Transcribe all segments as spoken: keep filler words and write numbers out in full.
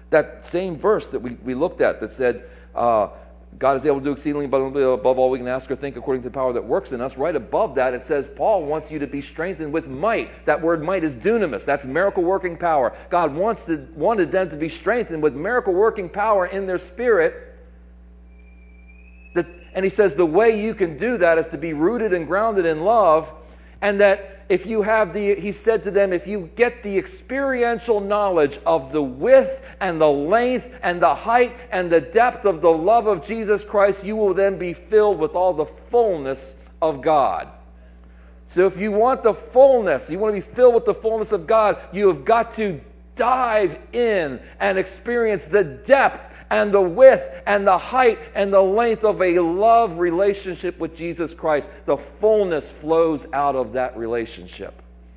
That same verse that we, we looked at that said, uh, God is able to do exceedingly abundantly above all we can ask or think according to the power that works in us. Right above that, it says Paul wants you to be strengthened with might. That word might is dunamis. That's miracle working power. God wants to, wanted them to be strengthened with miracle working power in their spirit. That, and he says the way you can do that is to be rooted and grounded in love. And that if you have the, he said to them, if you get the experiential knowledge of the width and the length and the height and the depth of the love of Jesus Christ, you will then be filled with all the fullness of God. So if you want the fullness, you want to be filled with the fullness of God, you have got to dive in and experience the depth and the width and the height and the length of a love relationship with Jesus Christ. The fullness flows out of that relationship.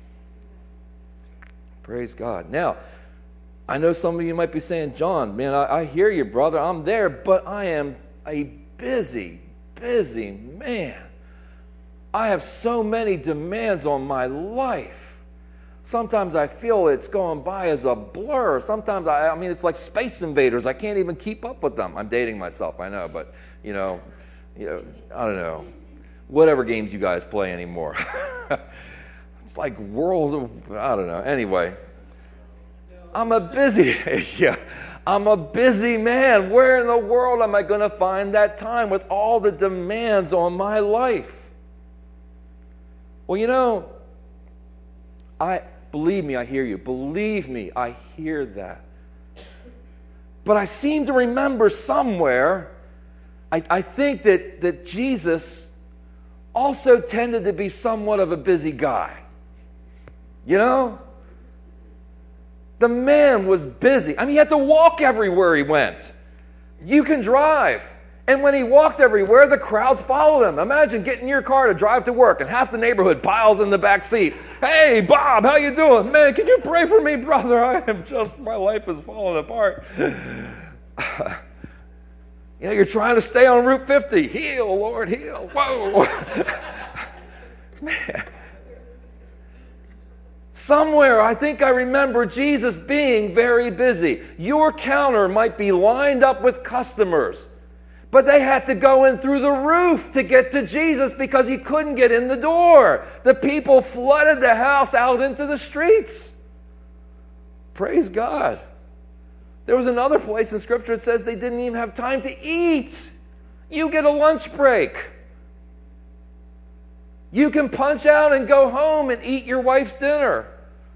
Praise God. Now, I know some of you might be saying, John, man, I, I hear you, brother. I'm there, but I am a busy, busy man. I have so many demands on my life. Sometimes I feel it's going by as a blur. Sometimes, I, I mean, it's like Space Invaders. I can't even keep up with them. I'm dating myself, I know, but, you know, you know, I don't know. Whatever games you guys play anymore. It's like World of, I don't know. Anyway, I'm a busy, yeah, I'm a busy man. Where in the world am I going to find that time with all the demands on my life? Well, you know, I... Believe me, I hear you. Believe me, I hear that. But I seem to remember somewhere, I, I think that, that Jesus also tended to be somewhat of a busy guy. You know? The man was busy. I mean, he had to walk everywhere he went. You can drive. And when he walked everywhere, the crowds followed him. Imagine getting in your car to drive to work and half the neighborhood piles in the back seat. Hey, Bob, how you doing? Man, can you pray for me, brother? I am just, my life is falling apart. You know, you're trying to stay on Route fifty. Heal, Lord, heal. Whoa. Man. Somewhere, I think I remember Jesus being very busy. Your counter might be lined up with customers. But they had to go in through the roof to get to Jesus because he couldn't get in the door. The people flooded the house out into the streets. Praise God. There was another place in Scripture that says they didn't even have time to eat. You get a lunch break. You can punch out and go home and eat your wife's dinner.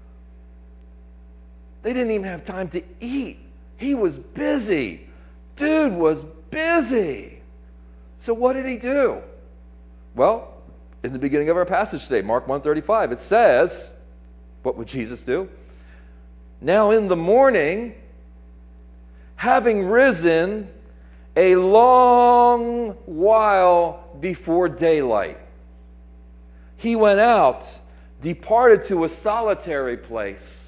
They didn't even have time to eat. He was busy. Dude was busy. So what did he do? Well, in the beginning of our passage today, Mark one thirty-five, it says, what would Jesus do? Now in the morning, having risen a long while before daylight, he went out, departed to a solitary place,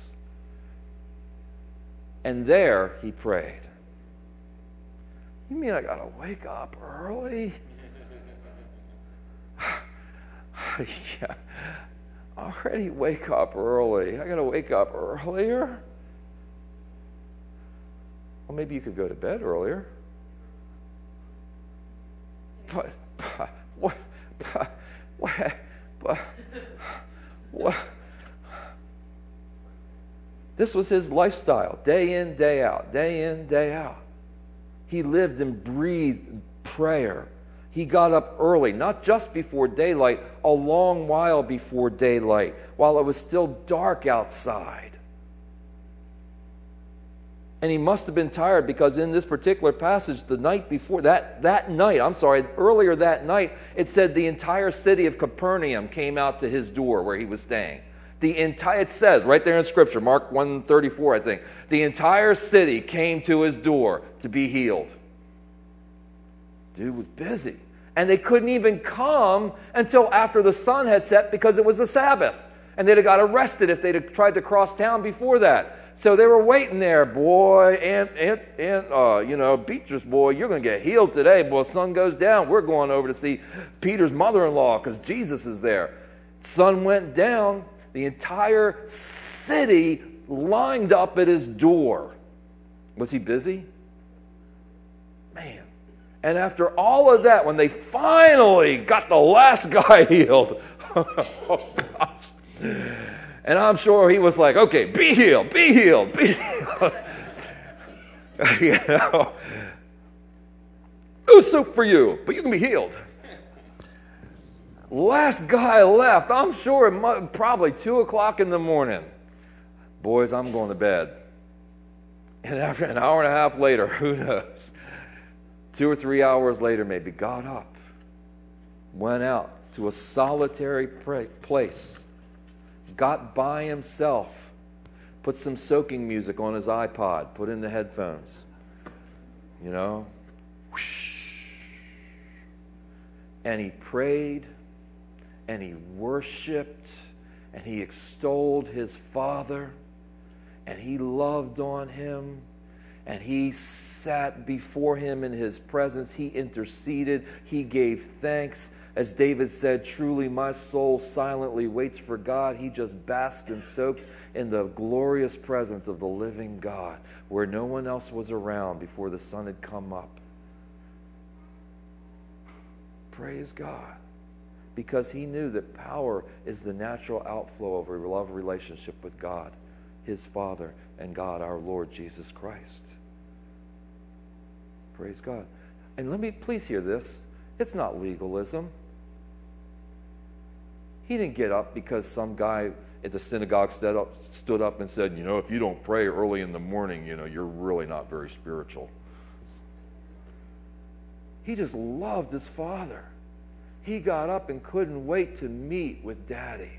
and there he prayed. You mean I gotta wake up early? Yeah, I already wake up early. I gotta wake up earlier? Well, maybe you could go to bed earlier. But, but what? But, what? But, what? This was his lifestyle, day in, day out, day in, day out. He lived and breathed prayer. He got up early, not just before daylight, a long while before daylight, while it was still dark outside. And he must have been tired because in this particular passage, the night before, that, that night, I'm sorry, earlier that night, it said the entire city of Capernaum came out to his door where he was staying. The entire, it says right there in Scripture, Mark one thirty-four, I think, the entire city came to his door to be healed. Dude was busy. And they couldn't even come until after the sun had set because it was the Sabbath. And they'd have got arrested if they'd have tried to cross town before that. So they were waiting there. Boy, Aunt, Aunt, Aunt uh, you know, Beatrice, boy, you're going to get healed today. Boy, sun goes down. We're going over to see Peter's mother-in-law because Jesus is there. Sun went down. The entire city lined up at his door. Was he busy? Man. And after all of that, when they finally got the last guy healed, oh gosh. And I'm sure he was like, okay, be healed, be healed, be healed. You know, no soup for you, but you can be healed. Last guy left. I'm sure it might, probably two o'clock in the morning. Boys, I'm going to bed. And after an hour and a half later, who knows? Two or three hours later, maybe, got up, went out to a solitary place, got by himself, put some soaking music on his iPod, put in the headphones, you know, and he prayed, and he worshiped, and he extolled his Father, and he loved on him, and he sat before him in his presence. He interceded. He gave thanks. As David said, truly my soul silently waits for God. He just basked and soaked in the glorious presence of the living God, where no one else was around before the sun had come up. Praise God. Because he knew that power is the natural outflow of a love relationship with God, his Father, and God, our Lord Jesus Christ. Praise God. And let me please hear this. It's not legalism. He didn't get up because some guy at the synagogue stood up, stood up and said, you know, if you don't pray early in the morning, you know, you're really not very spiritual. He just loved his Father. He got up and couldn't wait to meet with Daddy.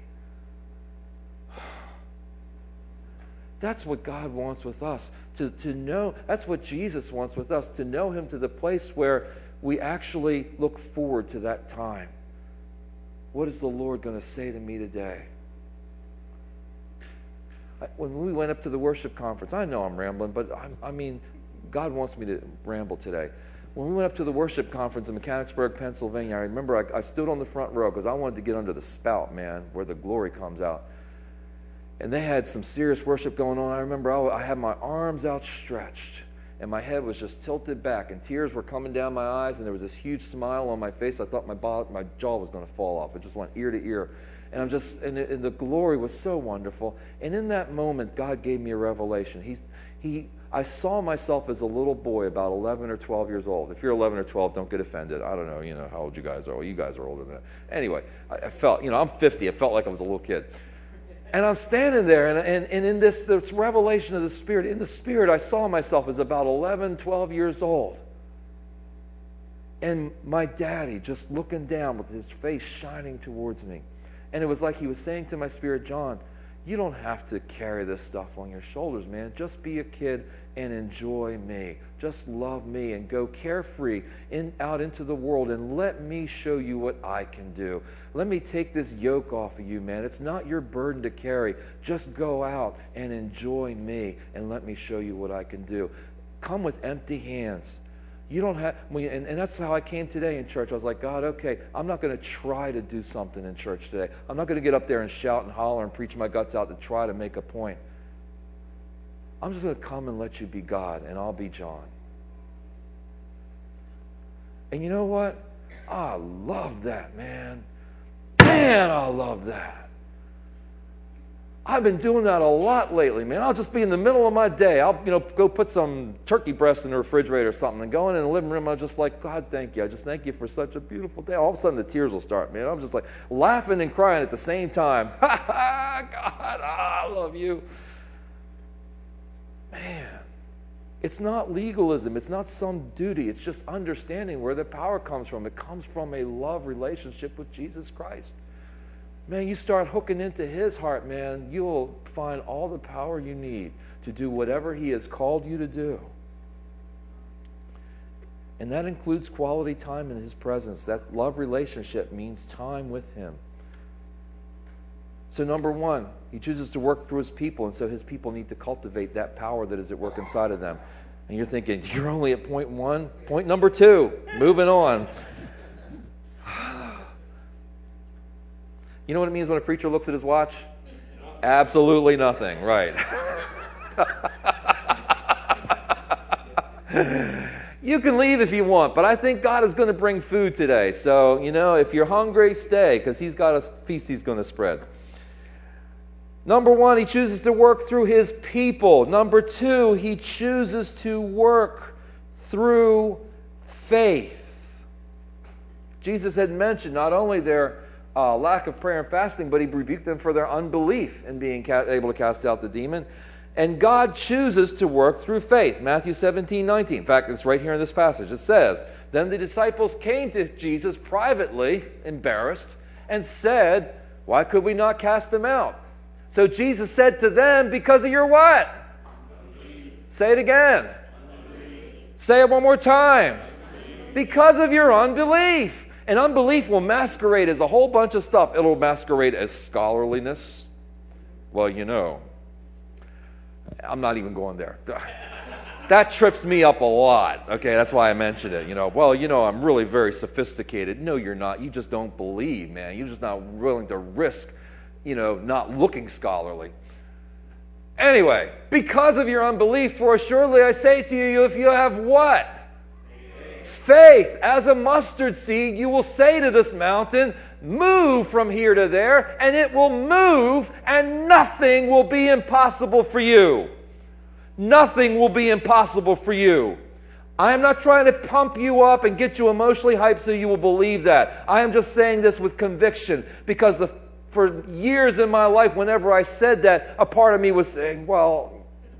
That's what God wants with us. To, to know, that's what Jesus wants with us, to know him to the place where we actually look forward to that time. What is the Lord going to say to me today? When we went up to the worship conference, I know I'm rambling, but I, I mean, God wants me to ramble today. When we went up to the worship conference in Mechanicsburg, Pennsylvania, I remember I, I stood on the front row because I wanted to get under the spout, man, where the glory comes out. And they had some serious worship going on. I remember I, I had my arms outstretched, and my head was just tilted back, and tears were coming down my eyes, and there was this huge smile on my face. I thought my, bo- my jaw was going to fall off. It just went ear to ear. And I'm just, and, it, and the glory was so wonderful. And in that moment, God gave me a revelation. He, he, I saw myself as a little boy, about eleven or twelve years old. If you're eleven or twelve, don't get offended. I don't know, you know, how old you guys are. Well, you guys are older than that. Anyway, I, I felt, you know, I'm fifty. I felt like I was a little kid. And I'm standing there, and, and, and in this, this revelation of the Spirit, in the Spirit, I saw myself as about eleven, twelve years old. And my daddy just looking down with his face shining towards me. And it was like he was saying to my spirit, John, you don't have to carry this stuff on your shoulders, man. Just be a kid and enjoy me. Just love me and go carefree in, out into the world and let me show you what I can do. Let me take this yoke off of you, man. It's not your burden to carry. Just go out and enjoy me and let me show you what I can do. Come with empty hands. You don't have, and, and that's how I came today in church. I was like, God, okay, I'm not going to try to do something in church today. I'm not going to get up there and shout and holler and preach my guts out to try to make a point. I'm just going to come and let you be God, and I'll be John. And you know what? I love that, man. Man, I love that. I've been doing that a lot lately, man. I'll just be in the middle of my day. I'll, you know, go put some turkey breast in the refrigerator or something and go in, in the living room. I'm just like, God, thank you. I just thank you for such a beautiful day. All of a sudden, the tears will start, man. I'm just like laughing and crying at the same time. Ha ha, God, I love you. Man, it's not legalism. It's not some duty. It's just understanding where the power comes from. It comes from a love relationship with Jesus Christ. Man, you start hooking into his heart, man, you'll find all the power you need to do whatever he has called you to do. And that includes quality time in his presence. That love relationship means time with him. So number one, he chooses to work through his people, and so his people need to cultivate that power that is at work inside of them. And you're thinking, you're only at point one? Point number two, moving on. You know what it means when a preacher looks at his watch? Absolutely nothing, right. You can leave if you want, but I think God is going to bring food today. So, you know, if you're hungry, stay, because He's got a feast He's going to spread. Number one, He chooses to work through His people. Number two, He chooses to work through faith. Jesus had mentioned not only their uh, lack of prayer and fasting, but He rebuked them for their unbelief in being ca- able to cast out the demon. And God chooses to work through faith. Matthew seventeen nineteen. In fact, it's right here in this passage. It says, "Then the disciples came to Jesus privately, embarrassed, and said, 'Why could we not cast them out?' So Jesus said to them, 'Because of your what?'" Unbelief. Say it again. Unbelief. Say it one more time. Unbelief. Because of your unbelief. And unbelief will masquerade as a whole bunch of stuff. It'll masquerade as scholarliness. Well, you know. I'm not even going there. That trips me up a lot. Okay, that's why I mentioned it. You know, well, you know, I'm really very sophisticated. No, you're not. You just don't believe, man. You're just not willing to risk, you know, not looking scholarly. Anyway, because of your unbelief, for surely I say to you, if you have what? Faith. Faith as a mustard seed, you will say to this mountain, move from here to there, and it will move, and nothing will be impossible for you. Nothing will be impossible for you. I am not trying to pump you up and get you emotionally hyped so you will believe that. I am just saying this with conviction, because the, for years in my life, whenever I said that, a part of me was saying, well,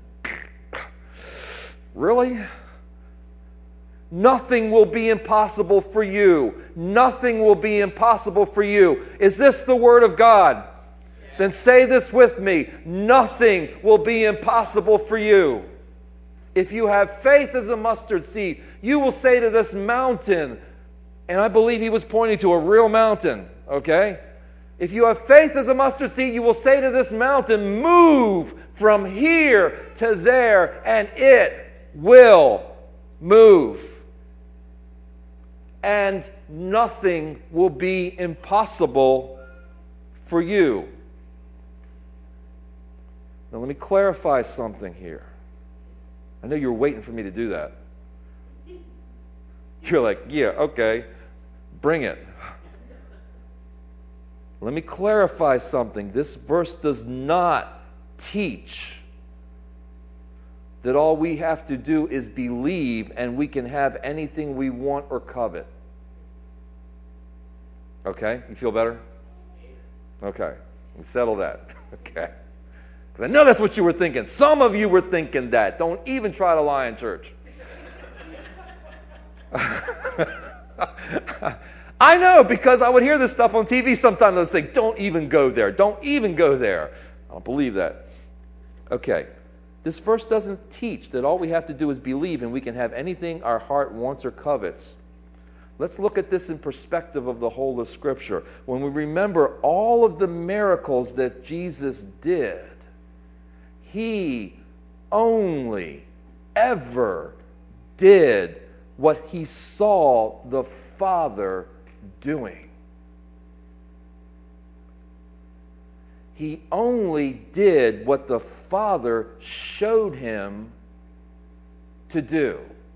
really? Nothing will be impossible for you. Nothing will be impossible for you. Is this the Word of God? Yes. Then say this with me. Nothing will be impossible for you. If you have faith as a mustard seed, you will say to this mountain, and I believe he was pointing to a real mountain, okay? If you have faith as a mustard seed, you will say to this mountain, move from here to there, and it will move. And nothing will be impossible for you. Now let me clarify something here. I know you're waiting for me to do that. You're like, yeah, okay, bring it. Let me clarify something. This verse does not teach that all we have to do is believe and we can have anything we want or covet. Okay? You feel better? Okay. We settle that. Okay. Because I know that's what you were thinking. Some of you were thinking that. Don't even try to lie in church. I know, because I would hear this stuff on T V sometimes. They'll say, don't even go there. Don't even go there. I don't believe that. Okay. This verse doesn't teach that all we have to do is believe and we can have anything our heart wants or covets. Let's look at this in perspective of the whole of Scripture. When we remember all of the miracles that Jesus did, He only ever did what He saw the Father doing. He only did what the Father showed Him to do.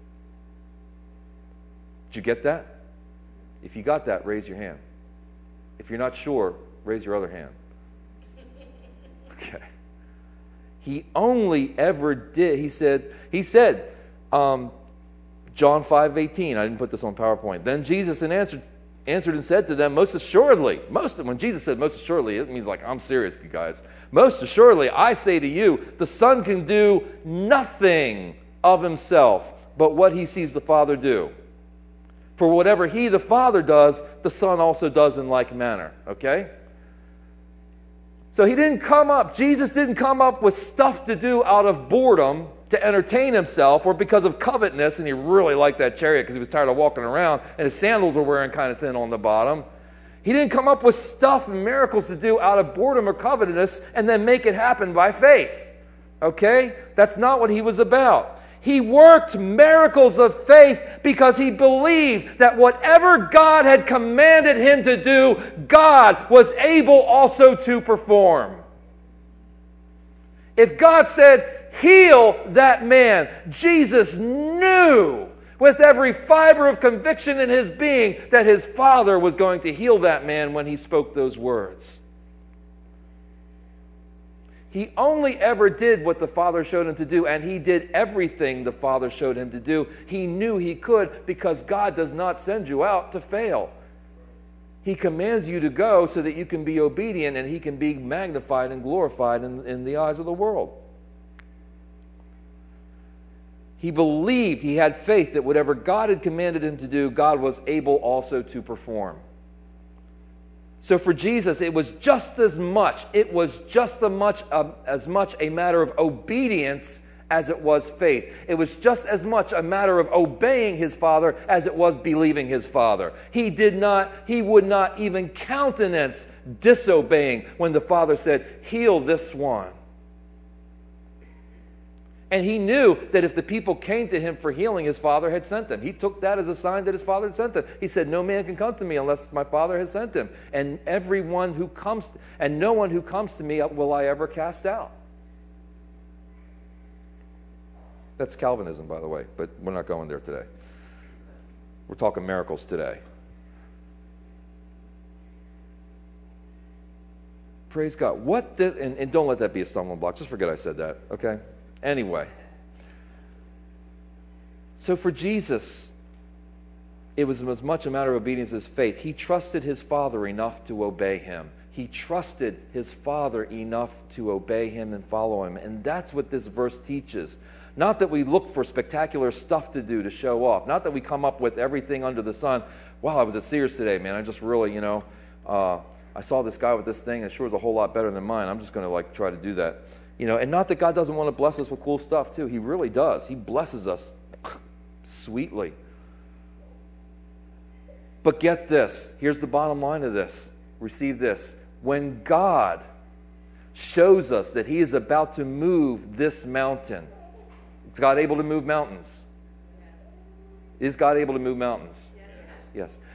Did you get that? If you got that, raise your hand. If you're not sure, raise your other hand. Okay. He only ever did. He said, he said, um, John five eighteen. I didn't put this on PowerPoint. Then Jesus answered, answered and said to them, most assuredly, most when Jesus said most assuredly, it means like, I'm serious, you guys. Most assuredly, I say to you, the Son can do nothing of Himself but what He sees the Father do. For whatever He, the Father, does, the Son also does in like manner. Okay? So He didn't come up, Jesus didn't come up with stuff to do out of boredom to entertain Himself or because of covetousness, and He really liked that chariot because He was tired of walking around and His sandals were wearing kind of thin on the bottom. He didn't come up with stuff and miracles to do out of boredom or covetousness and then make it happen by faith. Okay? That's not what He was about. He worked miracles of faith because He believed that whatever God had commanded Him to do, God was able also to perform. If God said, heal that man. Jesus knew with every fiber of conviction in his being that his Father was going to heal that man when he spoke those words. He only ever did what the Father showed him to do, and he did everything the Father showed him to do. He knew he could, because God does not send you out to fail. He commands you to go so that you can be obedient and he can be magnified and glorified in, in the eyes of the world. He believed, he had faith that whatever God had commanded him to do, God was able also to perform. So for Jesus, it was just as much, it was just as much, uh, as much a matter of obedience as it was faith. It was just as much a matter of obeying his Father as it was believing his Father. He did not, he would not even countenance disobeying when the Father said, heal this one. And he knew that if the people came to him for healing, his Father had sent them. He took that as a sign that his Father had sent them. He said, no man can come to me unless my Father has sent him. And everyone who comes, and no one who comes to me will I ever cast out. That's Calvinism, by the way, but we're not going there today. We're talking miracles today. Praise God. What this, and, and don't let that be a stumbling block. Just forget I said that, okay? Anyway. So for Jesus, it was as much a matter of obedience as faith. He trusted his Father enough to obey him. He trusted his Father enough to obey him and follow him. And that's what this verse teaches. Not that we look for spectacular stuff to do to show off. Not that we come up with everything under the sun. Wow, I was at Sears today, man. I just really, you know, uh, I saw this guy with this thing, and it sure was a whole lot better than mine. I'm just going to like try to do that. You know, and not that God doesn't want to bless us with cool stuff too. He really does. He blesses us sweetly. But get this. Here's the bottom line of this. Receive this. When God shows us that he is about to move this mountain, is God able to move mountains? Is God able to move mountains? Yes.